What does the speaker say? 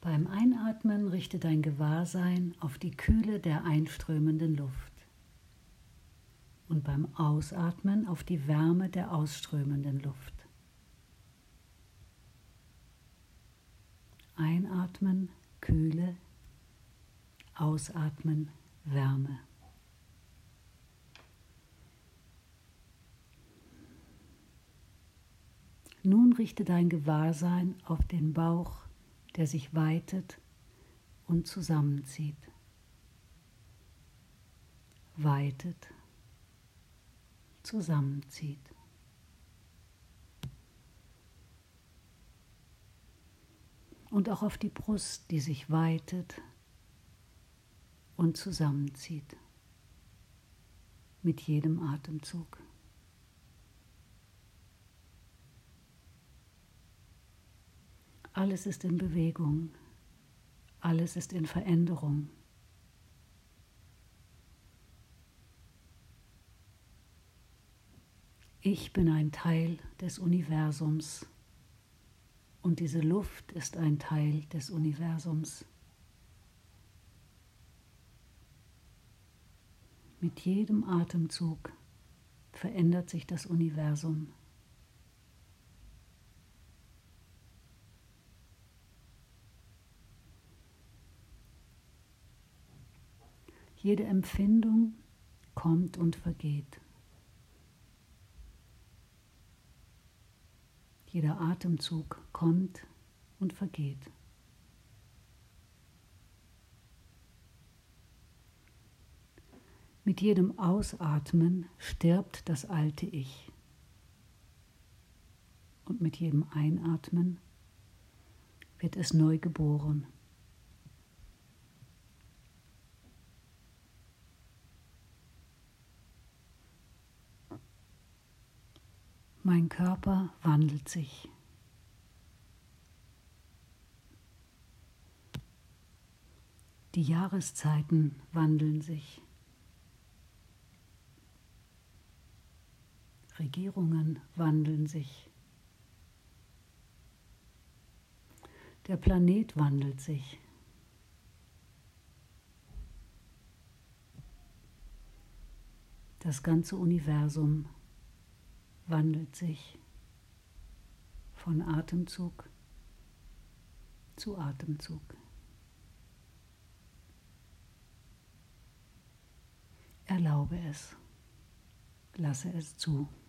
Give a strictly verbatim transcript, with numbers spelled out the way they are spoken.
Beim Einatmen richte dein Gewahrsein auf die Kühle der einströmenden Luft und beim Ausatmen auf die Wärme der ausströmenden Luft. Einatmen, Kühle, ausatmen, Wärme. Nun richte dein Gewahrsein auf den Bauch, der sich weitet und zusammenzieht. Weitet, zusammenzieht. Und auch auf die Brust, die sich weitet und zusammenzieht. Mit jedem Atemzug. Alles ist in Bewegung, alles ist in Veränderung. Ich bin ein Teil des Universums und diese Luft ist ein Teil des Universums. Mit jedem Atemzug verändert sich das Universum. Jede Empfindung kommt und vergeht. Jeder Atemzug kommt und vergeht. Mit jedem Ausatmen stirbt das alte Ich. Und mit jedem Einatmen wird es neu geboren. Mein Körper wandelt sich. Die Jahreszeiten wandeln sich. Regierungen wandeln sich. Der Planet wandelt sich. Das ganze Universum wandelt sich von Atemzug zu Atemzug. Erlaube es, lasse es zu.